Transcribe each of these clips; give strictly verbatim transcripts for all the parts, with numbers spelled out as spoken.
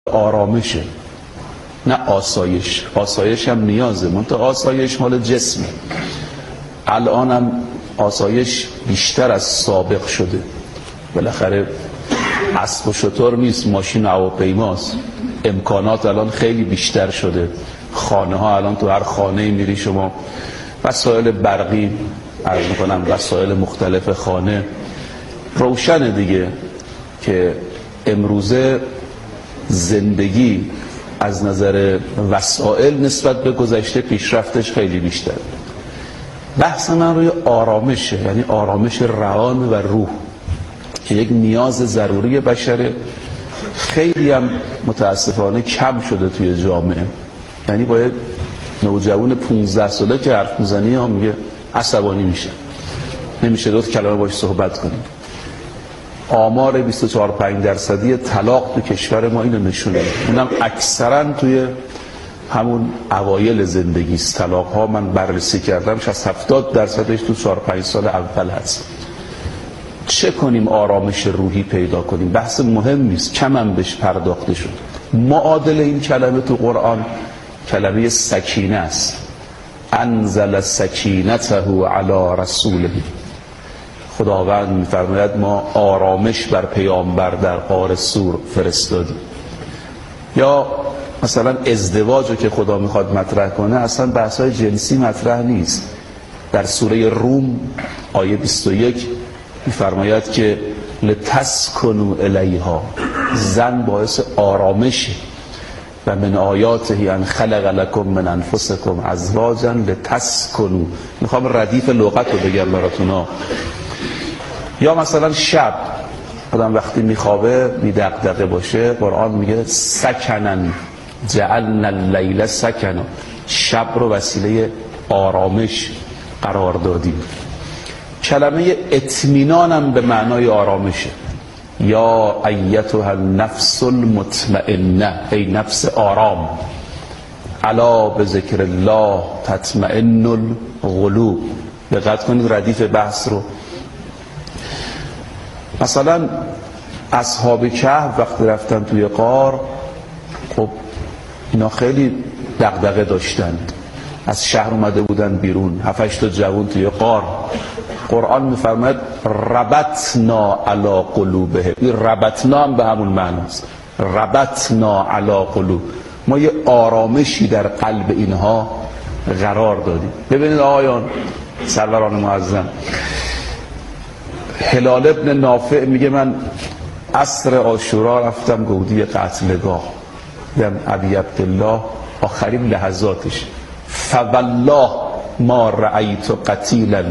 آرامشه، نه آسایش. آسایش هم نیازه، منتها آسایش مال جسمه. الان هم آسایش بیشتر از سابق شده. بالاخره اسب و شتر نیست، ماشین و هواپیماست. امکانات الان خیلی بیشتر شده. خانه ها الان تو هر خانه میری شما وسایل برقی، عرض میکنم وسایل مختلف خانه. روشنه دیگه که امروزه زندگی از نظر وسایل نسبت به گذشته پیشرفتش خیلی بیشتر. بحث من روی آرامشه، یعنی آرامش روان و روح که یک نیاز ضروری بشره. خیلی هم متاسفانه کم شده توی جامعه. یعنی باید نوجوان پونزده ساله که حرف میزنی هم میگه عصبانی میشه، نمیشه دو کلمه باش صحبت کنیم. آمار بیست و چهار پنج درصدی طلاق تو کشور ما اینو نشونه. اونم اکثرا توی همون اوایل زندگی است. طلاق ها من بررسی کردم شصت هفتاد درصدش تو چهار پنج سال اول هست. چه کنیم آرامش روحی پیدا کنیم؟ بحث مهم نیست، کم هم بهش پرداخته شد. معادل این کلمه تو قرآن کلمه سکینه است. انزل سکینته علی رسوله. خداوند می‌فرماید ما آرامش بر پیامبر در غار سور فرستادیم. یا مثلا ازدواج رو که خدا میخواد مطرح کنه اصلا بحث‌های جنسی مطرح نیست. در سوره روم آیه بیست و یک می‌فرماید که لتسکنوا الیها، زن باعث آرامشه. و من آیاته ان خلق لکم من انفسکم ازواجا لتسکنوا. میخوام ردیف لغت رو بگم براتون. یا مثلا شب آدم وقتی میخوابه میدغدغه باشه، قرآن میگه سکنن جعلنا اللیل سکنا، شب رو وسیله آرامش قرار دادیم. کلمه اطمینان هم به معنای آرامشه. یا ایتها النفس المطمئنه، ای نفس آرام، الا بذکر الله تطمئن القلوب. دقت کنید ردیف بحث رو. مثلا اصحاب کهف وقتی رفتن توی غار، خب اینا خیلی دغدغه داشتن، از شهر اومده بودن بیرون، هفت هشت تا جوان توی غار. قرآن میفرماید ربطنا علی قلوبهم. این ربطنا هم به همون معناست، ربطنا علی قلوب. ما یه آرامشی در قلب اینها قرار دادیم. ببینید آقایان سروران معظم، هلال ابن نافع میگه من عصر عاشورا رفتم گودی قتلگاه، دیدم ابی عبدالله آخرین لحظاتش، فوالله ما رأیت قتیلا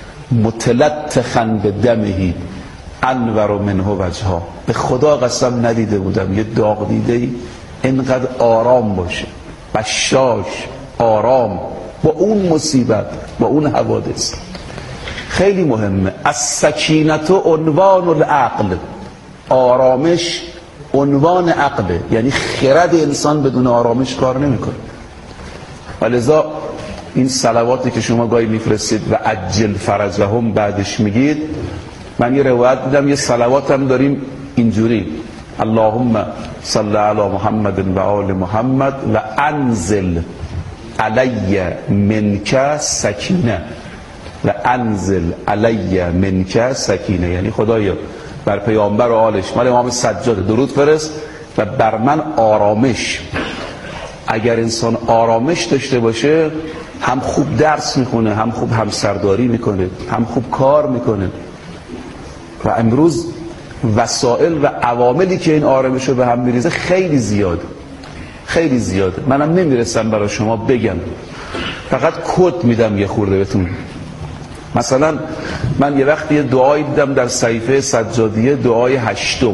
متلطخا بدمه انور منه وجها. به خدا قسم ندیده بودم یه داغ دیده ای اینقدر آرام باشه، بشاش، آرام، با اون مصیبت، با اون حوادث. خیلی مهمه. از سکینت عنوان العقل، آرامش عنوان عقله، یعنی خرد انسان بدون آرامش کار نمیکنه. ولذا این صلواتی که شما گاهی میفرستید و عجل فرجهم بعدش میگید، من یه روایت دیدم یه صلوات هم داریم اینجوری: اللهم صل علی محمد و آل محمد و انزل علی منک سکینه، و انزل علی منک سکینه، یعنی خدایا بر پیامبر و آلش، مال امام سجاد، درود فرست و بر من آرامش. اگر انسان آرامش داشته باشه هم خوب درس میخونه، هم خوب همسرداری میکنه، هم خوب کار میکنه. و امروز وسائل و عواملی که این آرامش رو به هم میریزه خیلی زیاده، خیلی زیاده. منم نمیرسم برای شما بگم، فقط کد میدم یه خورده بهتون. مثلا من یه وقت یه دعایی دیدم در صحیفه سجادیه، دعای هشتم،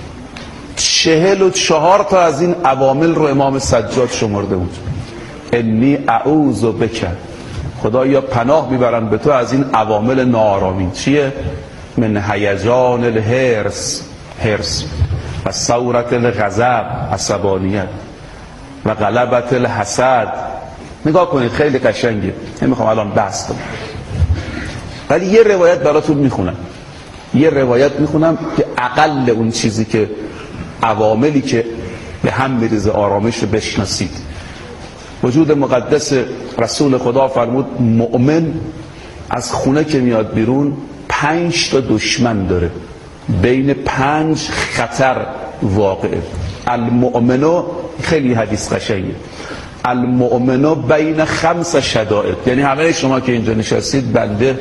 چهل و چهار تا از این عوامل رو امام سجاد شمرده بود. انی اعوذ بک، خدایا پناه میبرن به تو از این عوامل ناآرامی. چیه؟ من هیجان الحرص، حرص، و ثورت الغضب، عصبانیت، و غلبت الحسد. نگاه کنید خیلی قشنگه، نمیخوام الان بحث کنم، ولی یه روایت براتون میخونم. یه روایت میخونم که اقل اون چیزی که عواملی که به هم میریزه، آرامش رو بشناسید. وجود مقدس رسول خدا فرمود مؤمن از خونه که میاد بیرون پنج تا دشمن داره، بین پنج خطر واقعه. المؤمنو، خیلی حدیث قشنگه، المؤمنو بین خمس شدائد، یعنی همه شما که اینجا نشستید بنده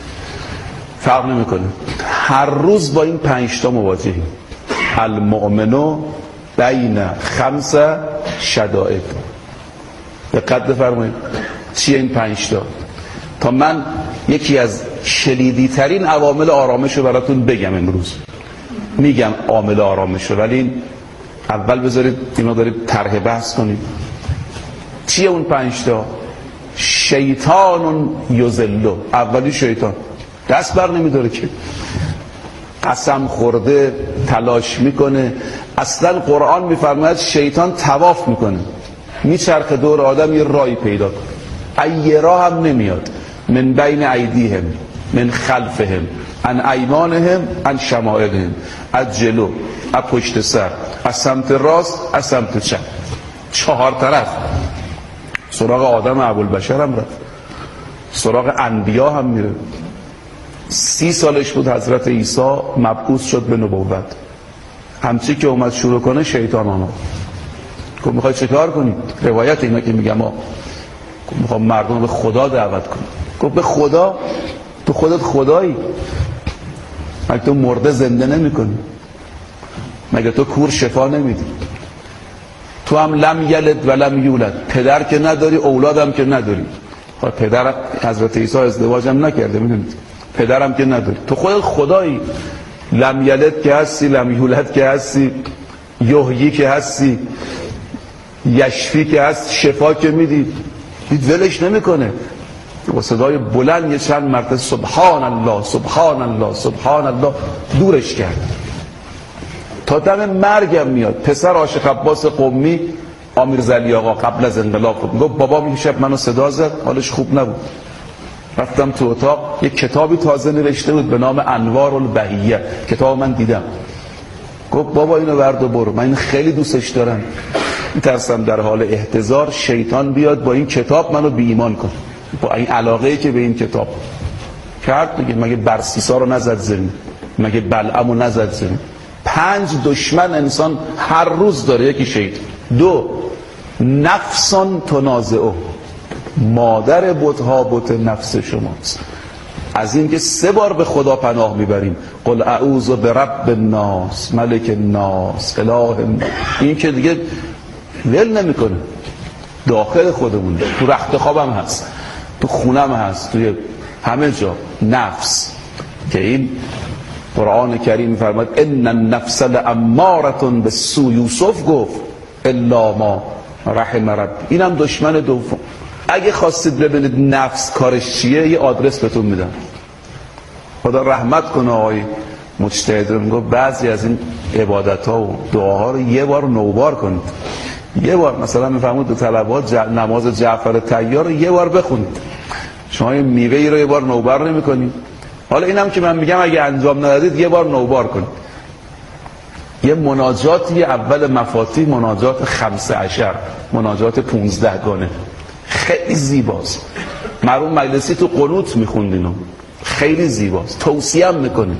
فرق نمیکنه، هر روز با این پنج تا مواجهیم. المؤمنو بین خمس شدائد. دقت بفرمایید چیه این پنج تا؟ تا من یکی از کلیدی ترین عوامل آرامش رو براتون بگم امروز. میگم عامل آرامش رو، ولی اول بذارید اینا دارید طرح بحث کنید. چیه اون پنج تا؟ شیطان یذلو. اولی شیطان دست بر نمیداره که، قسم خورده، تلاش میکنه. اصلا قرآن میفرماید شیطان طواف میکنه، میچرخه دور آدم یه راهی پیدا کنه، ای راه هم نمیاد، من بین ایدیهم، من خلفهم، عن ایمانهم، عن شمائلهم، از جلو، از پشت سر، از سمت راست، از سمت چپ، چهار طرف. سراغ آدم ابوالبشر هم رفت، سراغ انبیا هم میره. سی سالش بود حضرت عیسی مبعوث شد به نبوت. همچی که اومد شروع کنه شیطان آمد گفت میخوای چه کار کنی؟ روایت اینا که میگم ها، میخوام مردم به خدا دعوت کنی. گفت به خدا؟ تو خودت خدایی؟ مگه تو مرده زنده نمی کنی؟ مگه تو کور شفا نمیدی؟ تو هم لم یلد و لم یولد، پدر که نداری، اولادم که نداری. پدر حضرت عیسی ازدواج هم نکرده، میدونید، پدرم که نداری. تو خودت خدایی، لم یلد که هستی، لم یولد که هستی، یحیی که هستی، یشفی که هست، شفا که میدی. دید ولش نمیکنه، با صدای بلند یه چند مرتبه سبحان الله سبحان الله سبحان الله دورش کرد. تا دم مرگم میاد. پسر عاشق عباس قمی، امیرزلی آقا، قبل از انقلاب گفت بابا می شب منو صدا زد، حالش خوب نبود. رفتم تو اتاق، یک کتابی تازه نوشته بود به نام انوار البهیه، کتاب من دیدم. گفت بابا اینو برد و برو، من این خیلی دوستش دارم، میترسم در حال احتضار شیطان بیاد با این کتاب منو بی ایمان کنه، با این علاقه‌ای که به این کتاب کرد. دیگه مگه برسیسا رو نزد زمین؟ مگه بلعمو نزد زمین؟ پنج دشمن انسان هر روز داره. یکی شیطان. دو، نفسان تنازعه، مادر بت‌ها بت نفس شماست. از این که سه بار به خدا پناه میبریم، قل اعوذ برب الناس، ملک الناس، اله الناس. این که دیگه ول نمیکنه، داخل خودمون، تو رخت خوابم هست، تو خونم هست، توی همه جا. نفس که این قرآن کریم میفرماید ان النفس لاماره بالسوء، یوسف گفت الا ما رحم رب. اینم دشمن دوم. اگه خواستید ببینید نفس کارش چیه، یه آدرس بهتون میدم. خدا رحمت کنه آقای مجتهد رو، میگه بعضی از این عبادت ها و دعاها رو یه بار نوبار کنید. یه بار مثلا میفهمید دو طلبات جع... نماز جعفر طیار رو یه بار بخونید. شما این میوه ای رو یه بار نوبار نمی‌کنید. حالا اینم که من میگم اگه انجام ندادید یه بار نوبار کنید. یه مناجاتی اول مفاتیح، مناجات خمسه عشر، مناجات پونزده گانه، خیلی زیباست. مرحوم مجلسی تو قنوت میخوند اینو، خیلی زیباست، توصیه میکنه.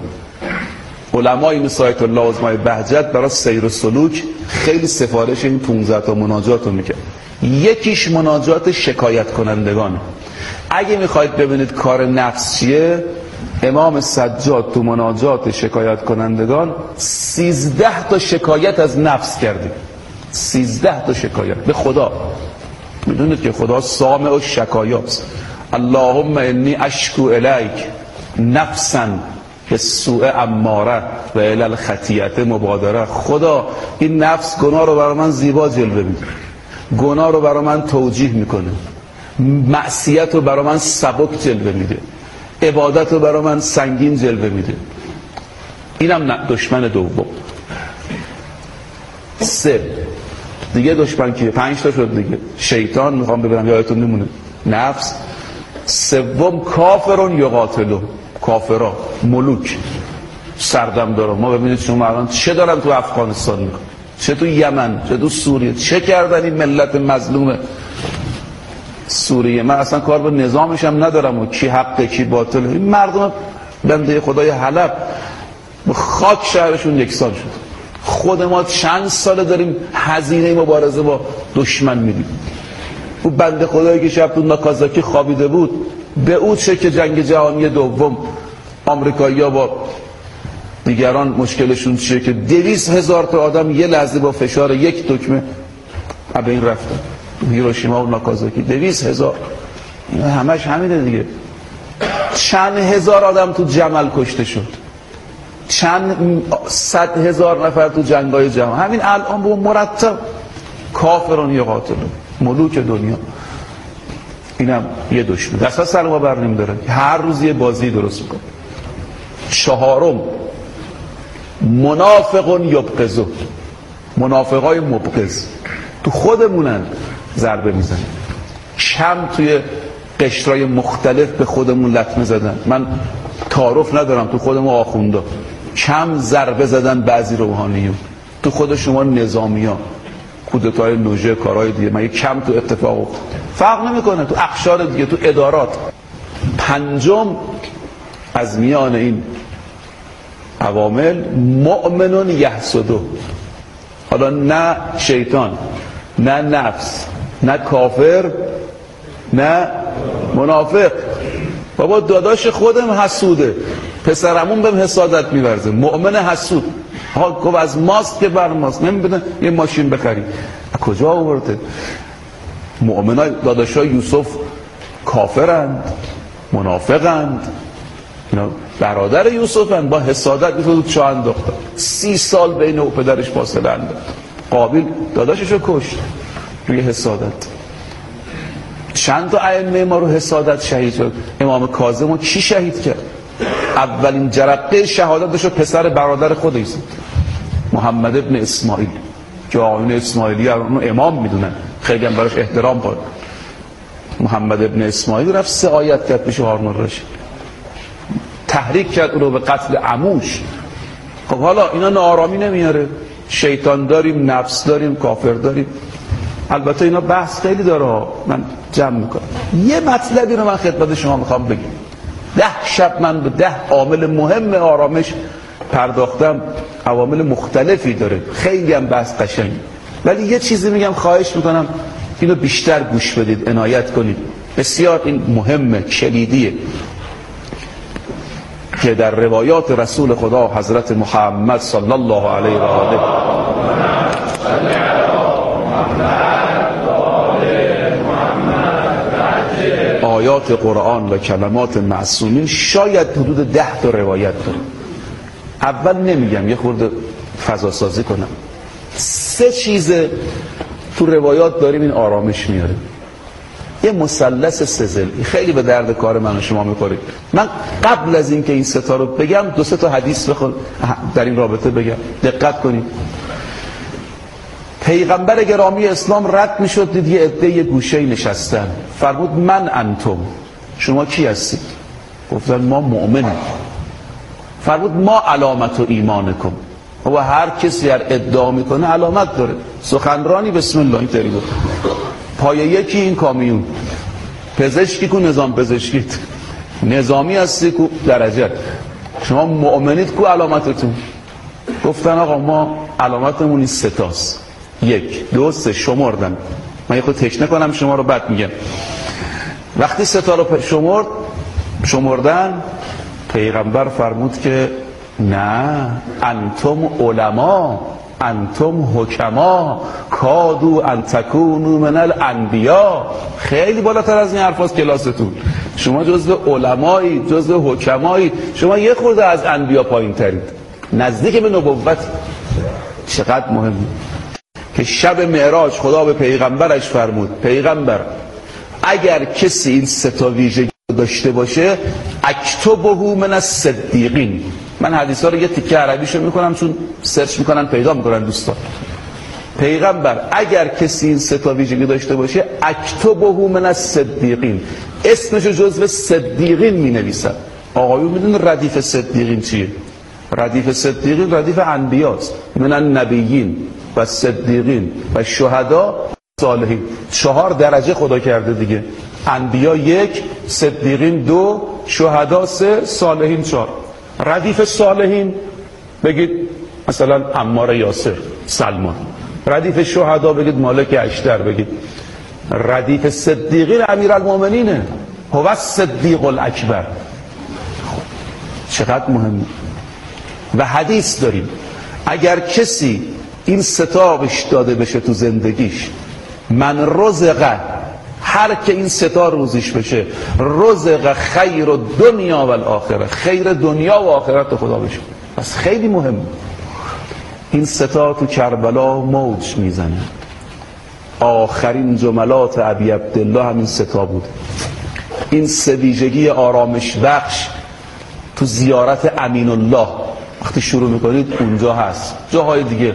علمای مثل آیت الله عظمای بهجت برای سیر و سلوک خیلی سفارش این پونزده تا مناجات رو میکنه. یکیش مناجات شکایت کنندگانه. اگه میخواید ببینید کار نفس چیه، امام سجاد تو مناجات شکایت کنندگان سیزده تا شکایت از نفس کرده. سیزده تا شکایت به خدا. میدونید که خدا سامع و شکایاست. اللهم انی اشکو الیک نفسا بالسوء اماره و الی الخطیئه مبادره. خدا این نفس گناه رو برای من زیبا جلوه میده، گناه رو برای من توجیه میکنه، معصیت رو برای من سبک جلوه میده، عبادت رو برای من سنگین جلوه میده. اینم دشمن دوم. سه دیگه دشمن کیه؟ پنج تا شد دیگه. شیطان، میخوام ببینم یادتون نمونه، نفس. سوم کافرون یقاتلو، کافرا، ملوک، سردمدارا. ما ببینید شما الان چه دارن تو افغانستان میکنن، چه تو یمن، چه تو سوریه. چه کردن این ملت مظلوم سوریه؟ من اصلا کار به نظامش هم ندارم و کی حقه کی باطله. این مردم بنده خدای حلب به خاک شهرشون یکسان شد. خود ما چند ساله داریم هزینه مبارزه با دشمن میدیم. او بنده خدایی که شب تو ناکازاکی خوابیده بود، به او چه که جنگ جهانی دوم آمریکایی‌ها با دیگران مشکلشون چیه که دویست هزار تا آدم یه لحظه با فشار یک دکمه به این رفتن. هیروشیما و ناکازاکی دویست هزار، همش همینه دیگه. چند هزار آدم تو جمل کشته شد، چند صد هزار نفر تو جنگای جهان. همین الان با مرتب کافرون یقاتلون، ملوک دنیا. اینم یه دشمن دست از سر ما بر نمی‌داره، هر روز یه بازی درست میکنه. چهارم منافقون یبغضون، منافقای مبغض تو خودمونن ضربه میزنن. کم توی قشرهای مختلف به خودمون لطمه زدن. من تعارف ندارم، تو خودمون آخوندا کم ضربه زدن بعضی روحانیون، تو خود شما نظامیان کودتای نوژه کارهای دیگه من کم تو اتفاق افتاد. فرق نمیکنه تو اقشار دیگه، تو ادارات. پنجم از میان این عوامل مؤمنون یحسدو. حالا نه شیطان، نه نفس، نه کافر، نه منافق. بابا داداش خودم حسوده، پسرمون بهم حسادت میورزه. مؤمن حسود ها گفت از ماست که بر ماست، نمیدونه یه ماشین بخری. کجا آورده؟ مؤمنای داداشای یوسف کافرند، منافقند، اینا برادر یوسفن، با حسادت میتونه چه انداختن. سی سال بین او پدرش فاصله انداخت. قابیل داداششو کشت روی حسادت. چند تا ائمه ما رو حسادت شهید شد. امام کاظم رو کی شهید کرد؟ اولین جرقه شهادتش رو پسر برادر خودش زد، محمد ابن اسماعیل، که آقایون اسماعیلی رو امام میدونن، خیلی هم براش احترام قائل. محمد ابن اسماعیل رفت سه آیت کرد پیش هارون الرشید، تحریک کرد او رو به قتل عموش. خب حالا اینا ناآرامی نمیاره؟ شیطان داریم، نفس داریم، کافر داریم. البته اینا بحث خیلی داره، من جمع میکنم. یه مطلبی رو من خدمت شما میخوام بگم. ده شب من به ده عامل مهم آرامش پرداختم. عوامل مختلفی داره، خیلی هم بحث قشنگ. ولی یه چیزی میگم، خواهش میکنم اینو بیشتر گوش بدید، عنایت کنید. بسیار این مهمه، کلیدیه، که در روایات رسول خدا حضرت محمد صلی الله علیه و آله آیات قرآن و کلمات معصومین شاید حدود ده تا روایت داره. اول نمیگم، یه خورده فضا سازی کنم. سه چیز تو روایات داریم این آرامش میاره. یه مثلث سزلی خیلی به درد کار من و شما میخوره. من قبل از اینکه این سه تا رو بگم دو سه تا حدیث بخون در این رابطه بگم، دقت کنید. پیغمبر گرامی اسلام رد میشد، دید یه عده یه گوشه نشستن، فرمود من انتم، شما کی هستید؟ گفتن ما مؤمنیم. فرمود ما علامت و ایمانکم. و هر کسی هر ادعا میکنه علامت داره. سخنرانی بسم الله اینطوری بود. پایه یکی این کامیون، پزشکی کو نظام پزشکیت، نظامی هستی کو درجه، شما مؤمنید کو علامتتون؟ گفتن آقا ما علامتمون این سه تاست، یک دو سه، شمردن. من یه خود تشنه کنم شما رو بعد میگم. وقتی سه تا رو شمرد شمردن پیغمبر فرمود که نه، انتم علما، انتم حکما، کادو ان تکونوا من الانبیا. خیلی بالاتر از این حرفاست کلاستون. شما جزو علمایی، جزو حکمایی، شما یه خورده از انبیا پایین ترید، نزدیک به نبوت. چقدر مهمه که شب معراج خدا به پیغمبرش فرمود پیغمبر اگر کسی این سه تا ویژگی داشته باشه اکتبه من الصدیقین. من حدیثا رو یه تیکه عربیشو میکنم چون سرچ میکنن پیدا میکنن دوستان. پیغمبر اگر کسی این سه تا ویژگی داشته باشه اکتبه من الصدیقین، اسمشو جزو صدیقین مینویسن. آقایون میدونن ردیف صدیقین چیه؟ ردیف صدیقین ردیف انبیاست، من النبیین و صدیقین و شهدا صالحین. چهار درجه خدا کرده دیگه. انبیا یک، صدیقین دو، شهدا سه، صالحین چهار. ردیف صالحین بگید مثلا عمار یاسر، سلمان. ردیف شهدا بگید مالک اشتر. بگید ردیف صدیقین امیرالمومنینه، هو الصدیق الاکبر. چقدر مهمه. و حدیث داریم اگر کسی این ستابش داده بشه تو زندگیش، من رزق، هر که این ستا روزیش بشه، رزق خیر و دنیا و الاخره، خیر دنیا و آخرت خدا بشه. پس خیلی مهمه. این ستا تو کربلا موج میزنه. آخرین جملات ابی عبدالله همین ستا بود. این سه ویژگی آرامش بخش تو زیارت امین الله وقتی شروع میکنید اونجا هست. جاهای دیگه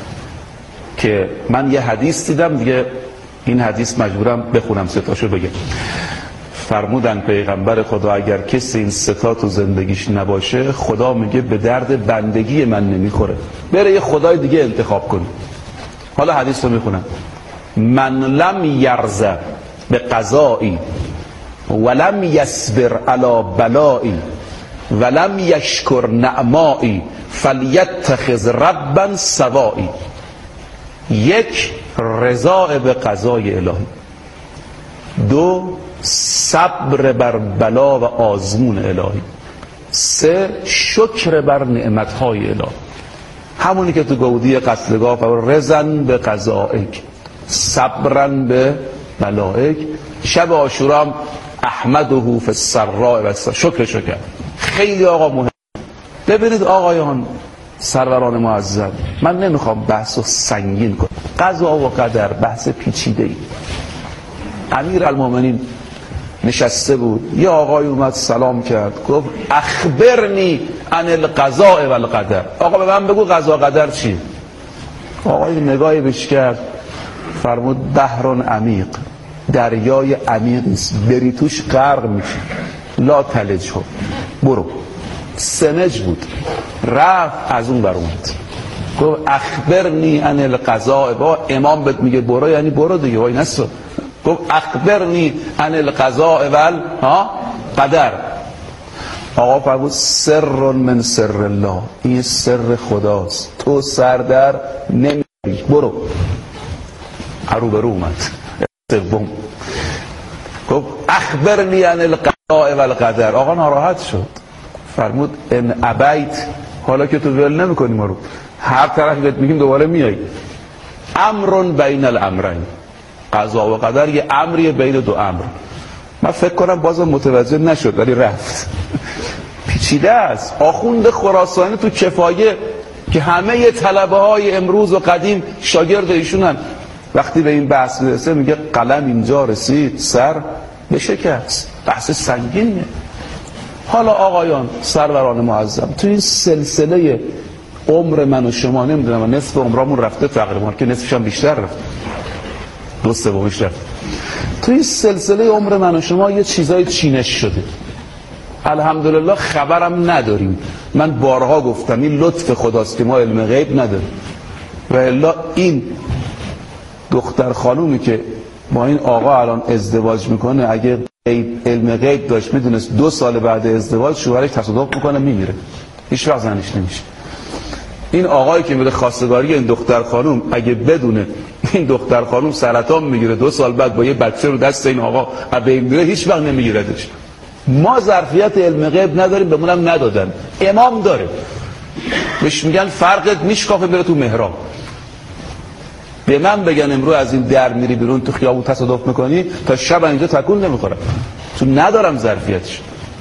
که من یه حدیث دیدم دیگه، این حدیث مجبورم بخونم ستاشو بگم. فرمودن پیغمبر خدا اگر کسی این ستا تو زندگیش نباشه، خدا میگه به درد بندگی من نمیخوره، بره یه خدای دیگه انتخاب کنه. حالا حدیث رو میخونم. من لم یرضى به قضایی ولم یصبر علی بلایی ولم یشکر نعمایی فلیتخذ ربا سوایی. یک، رضا به قضای الهی. دو، صبر بر بلا و آزمون الهی. سه، شکر بر نعمتهای الهی. همونی که تو گودی قتلگاه و رضا به قضائک، صبرا به بلائک. شب عاشورا احمده فی السراء و شکر شکر. خیلی آقا مهم. ببینید آقایان سروران معظم، من نمیخوام بحث رو سنگین کنم. قضا و قدر بحث پیچیده ای. امیر المومنین نشسته بود، یه آقای اومد سلام کرد، گفت اخبرنی عن القضاء و القدر. آقا به من بگو قضا قدر چی؟ آقای نگاهی بهش کرد، فرمود بحر عمیق، دریای عمیق است، بری توش غرق میشی، لا تلجه، برو. سمج بود، رفت از اون بر اومد، گفت اخبرنی عن القضاء. با امام بهت میگه برو یعنی برو دیگه، وای نسو. گفت اخبرنی عن القضاء و القدر. آقا فرمود سر من سر الله، این سر خداست، تو سر در نمیری، برو. هرو برو اومد. سوم گفت اخبرنی عن القضاء و القدر. آقا ناراحت شد، فرمود ان ابیت، حالا که تو ول نمیکنی ما رو، هر طرف بهت میگیم دوباره میای. امر بین الامرین، قضا و قدر یه امریه بین دو امر. من فکر کنم بازم متوجه نشد ولی رفت. پیچیده است. آخوند خراسانی تو کفایه که همه طلبه های امروز و قدیم شاگرد ایشونن، وقتی به این بحث میرسه میگه قلم اینجا رسید سر بشکست. بحث سنگینه. حالا آقایان سروران معظم، تو این سلسله عمر من و شما، نمیدونم نصف عمرمون رفته تقریبا، که نصفش هم بیشتر رفت، دو سومش رفت. تو این سلسله عمر من و شما یه چیزای چینش شده، الحمدلله خبرم نداریم. من بارها گفتم این لطف خداست که ما علم غیب نداریم، و الا این دختر خانومی که با این آقا الان ازدواج میکنه، اگه علم غیب داشت میدونست دو سال بعد ازدواج شوهرش تصادف میکنه میمیره، هیچ وقت زنش نمیشه. این آقایی که میره خواستگاری این دختر خانوم، اگه بدونه این دختر خانوم سرطان میگیره دو سال بعد با یه بچه رو دست این آقا و به این میره، هیچ وقت نمیگیردش. ما ظرفیت علم غیب نداریم، بهمونم ندادن. امام داره، بهش میگن فرقت میشکافه بره تو محراب. به من بگن امروز از این در میری بیرون تو خیابون تصادف میکنی، تا شب اینجا تکون نمیخورم، چون ندارم ظرفیتش.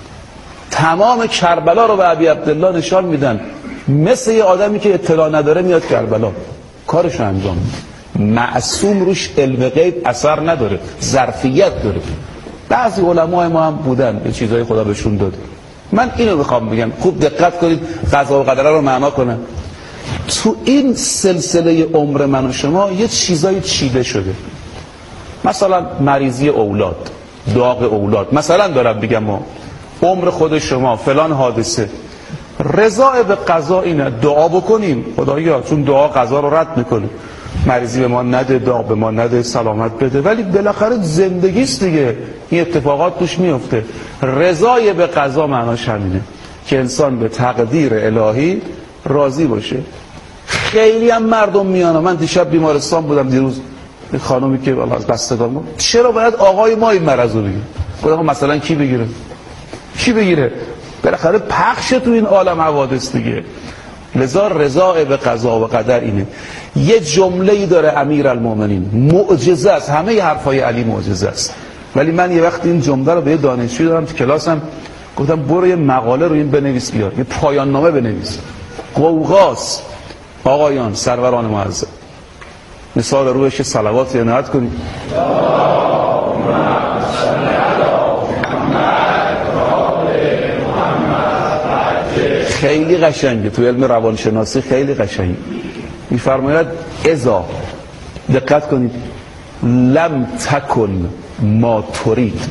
تمام کربلا رو به ابی عبدالله نشان میدن، مثل یه آدمی که اطلاع نداره میاد کربلا کارشو انجام میده. معصوم روش علم غیب اثر نداره، ظرفیت داره. بعضی علمای ما هم بودن به چیزای خدا بهشون داده. من اینو میخوام بگم، خوب دقت کنید قضا و قدر رو معنا کنه. تو این سلسله عمر من و شما یه چیزای چیده شده، مثلا مریضی اولاد، داغ اولاد، مثلا دارم بگم ما عمر خود شما فلان حادثه. رضا به قضا اینه، دعا بکنیم خدایا، چون دعا قضا رو رد میکنه. مریضی به ما نده، داغ به ما نده، سلامت بده، ولی بالاخره زندگیست دیگه، این اتفاقات توش میفته. رضای به قضا معناش همینه که انسان به تقدیر الهی راضی باشه. خیلی هم مردم میان، من دیشب بیمارستان بودم، دیروز خانومی که والله از بستگان بود، چرا باید آقای ما این مرض رو بگیره؟ گفتم مثلا کی بگیره؟ کی بگیره؟ بالاخره پخش تو این عالم حوادث دیگه. لذا رضا به قضا و قدر اینه. یه جمله‌ای داره امیرالمومنین، معجزه است، همه حرفای علی معجزه است، ولی من یه وقت این جمله رو به یه دانشجوی دادم تو کلاسم، گفتم برو یه مقاله رو این بنویس بیار، یه پایان نامه بنویس. قوقاس آقایان سروران معظم، مثال روش صلوات عنایت کنید. خیلی قشنگه، تو علم روانشناسی خیلی قشنگه. میفرماید اذا، دقت کنید، لم تکن ما ترید،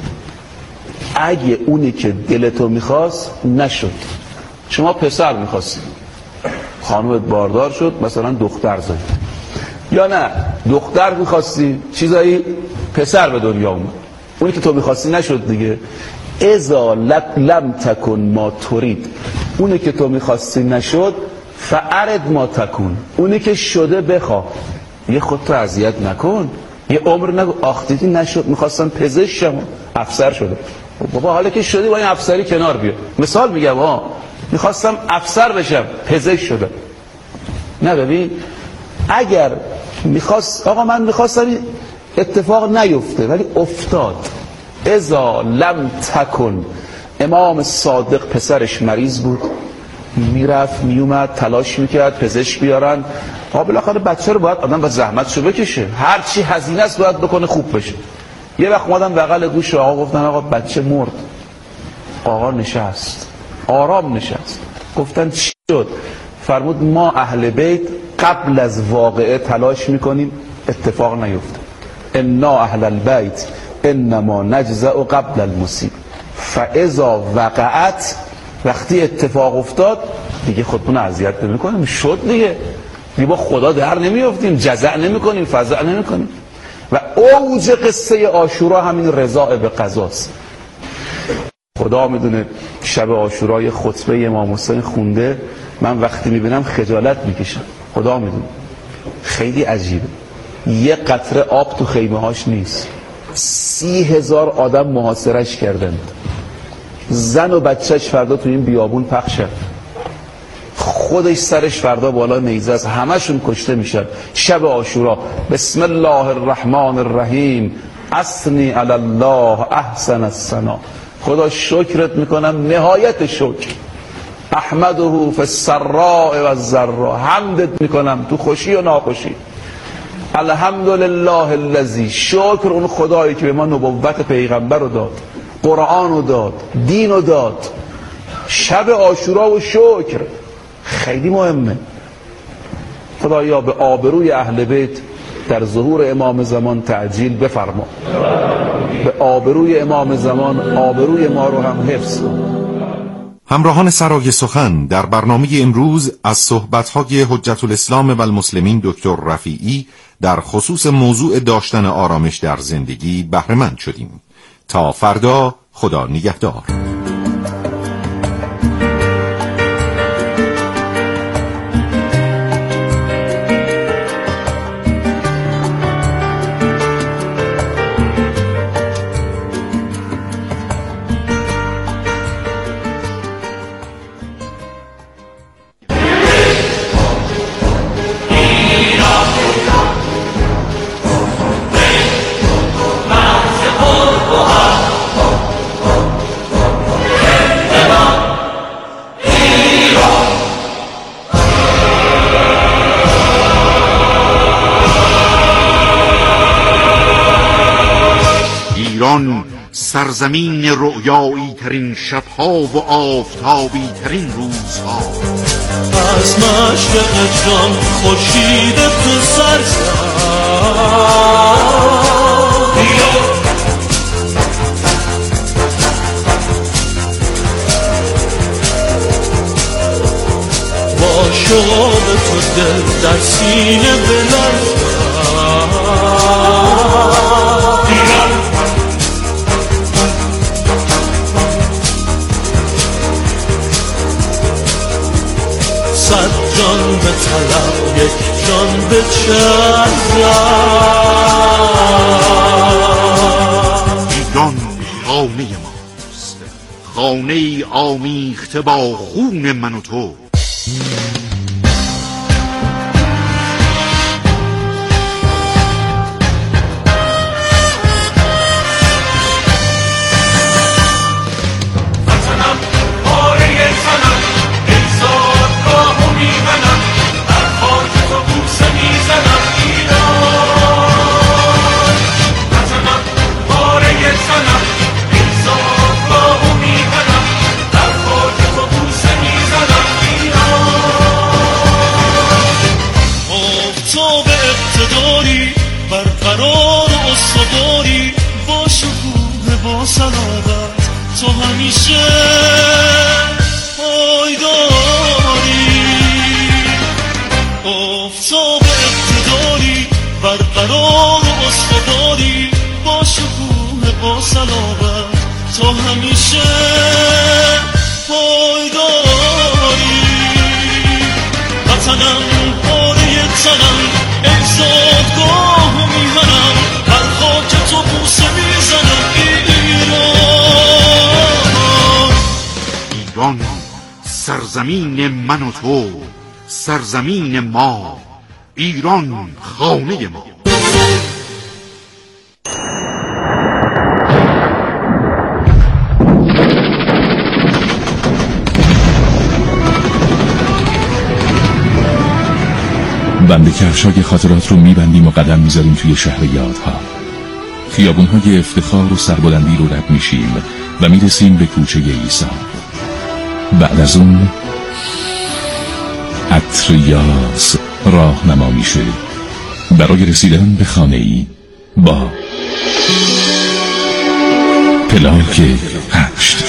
اگه اونی که دلتو میخواست نشد. شما پسر میخواستی، خانومت باردار شد، مثلا دختر زد، یا نه دختر میخواستی، چیزایی پسر به دنیا اومد، اونی که تو میخواستی نشد دیگه. اذا لم تکن ما ترید، اونی که تو میخواستی نشد، فعرض ما تکون، اونی که شده بخواه. یه خودتو اذیت نکن، یه عمر نگو آخ دیدی نشد، میخواستم پزشک شم افسر شده. بابا حالا که شدی با این افسری کنار بیا. مثال میگم ها، میخواستم افسر بشم پزشک شدم. نه ببین، اگر میخواست، آقا من میخواستم اتفاق نیفته ولی افتاد. اذا لم تکن، امام صادق پسرش مریض بود، میرفت میومد تلاش میکرد پزشک بیارن. آقا بالاخره بچه رو باید آدم با زحمتشو بکشه، هر چی هزینه است باید بکنه خوب بشه. یه وقت اومدن بغل گوش آقا گفتن آقا بچه مرد. آقا نشست، آرام نشست، گفتن چی شد؟ فرمود ما اهل بیت قبل از واقعه تلاش میکنیم اتفاق نیفته. انا اهل البیت انما نجزع قبل المصیب، فاذا وقعت، وقتی اتفاق افتاد دیگه خودمون اذیت نمیکنیم، شد دیگه، دیگه با خدا در نمیافتیم، جزع نمیکنیم، فزع نمیکنیم. و اوج قصه عاشورا همین رضا به قضاست. خدا میدونه شب عاشورای خطبه امام حسین خونده، من وقتی میبینم خجالت میکشم، خدا میدونه خیلی عجیبه. یه قطره آب تو خیمه هاش نیست، سی هزار آدم محاصرش کردن، زن و بچهش فردا تو این بیابون پخشن، خودش سرش فردا بالا نیزه است، همشون کشته میشن شب عاشورا. بسم الله الرحمن الرحیم، اثنی علی الله احسن الثنا، خدا شکرت میکنم نهایت شکر، احمده فی السراء و الضراء، حمدت میکنم تو خوشی و ناخوشی. الحمدلله الذی، شکر اون خدایی که به ما نبوت پیغمبر رو داد، قرآن رو داد، دین رو داد. شب عاشورا و شکر خیلی مهمه. خدایا به آبروی اهل بیت در ظهور امام زمان تعجیل بفرما، به آبروی امام زمان آبروی ما رو هم حفظ کن. همراهان سرای سخن، در برنامه امروز از صحبت‌های حجت الاسلام و المسلمین دکتر رفیعی در خصوص موضوع داشتن آرامش در زندگی بهره مند شدیم. تا فردا، خدا نگهدار. ایران سرزمین رؤیایی ترین شبها و آفتابی ترین روزها، از مشرق جان خورشید تو سر با شوق تو دل در سینه بلرز، خانه آمیخته با خون من و تو. تو همیشه پایداری، آفتاب اقتداری، برقرار و استواری، با شکوه با صلابت تو همیشه پایداری. وطنم پاره تنم، ای زادگاه و میهنم، بر خاک تو بوسه میزنم. ایران سرزمین من و تو، سرزمین ما، ایران خانه ما. بند کفشای خاطرات رو میبندیم و قدم میذاریم توی شهر یادها. خیابونهای افتخار و سربلندی رو رد میشیم و میرسیم به کوچه عیسی. بعد از اون عطر یاس راهنما میشه برای رسیدن به خانه‌ای با پلاک هشت.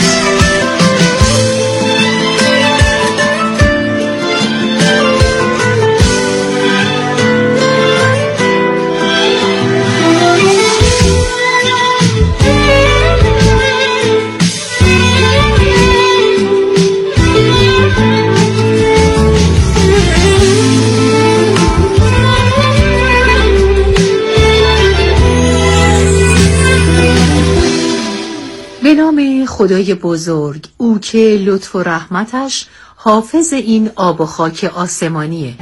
به نام خدای بزرگ، او که لطف و رحمتش حافظ این آب و خاک آسمانیه.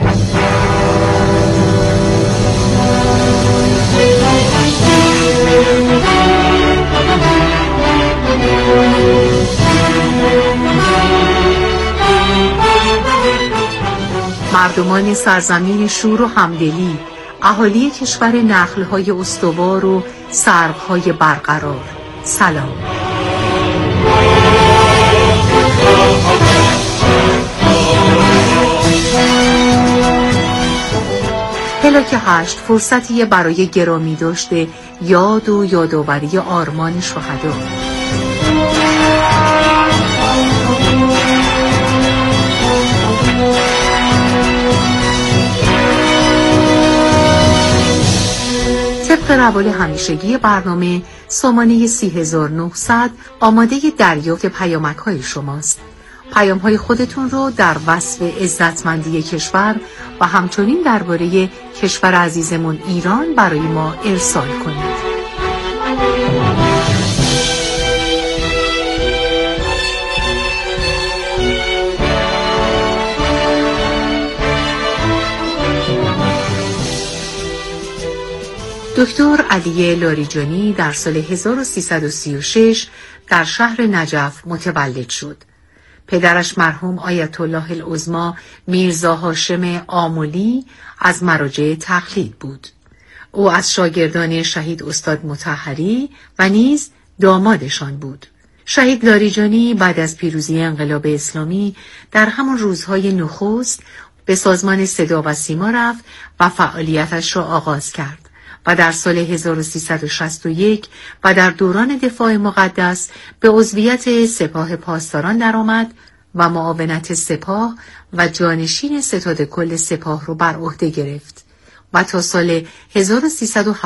مردمان سرزمین شور و همدلی، اهالی کشور نخل‌های استوار و سروهای برقرار، سلام. پلاک هشت فرصتیه برای گرامی داشته یاد و یادآوری آرمان شهدا. طبق روال همیشگی برنامه، سامانه سی هزار و نهصد آماده دریافت پیامک های شماست. پیام های خودتون رو در وصف عزتمندی کشور و همچنین درباره کشور عزیزمون ایران برای ما ارسال کنید. دکتر علی لاریجانی در سال هزار و سیصد و سی و شش در شهر نجف متولد شد. پدرش مرحوم آیت الله العظمی میرزا هاشم آملی از مراجع تقلید بود. او از شاگردان شهید استاد مطهری و نیز دامادشان بود. شهید لاریجانی بعد از پیروزی انقلاب اسلامی در همان روزهای نخست به سازمان صدا و سیما رفت و فعالیتش را آغاز کرد و در سال هزار و سیصد و شصت و یک و در دوران دفاع مقدس به عضویت سپاه پاسداران درآمد و معاونت سپاه و جانشین ستاد کل سپاه را بر عهده گرفت و تا سال هزار و سیصد و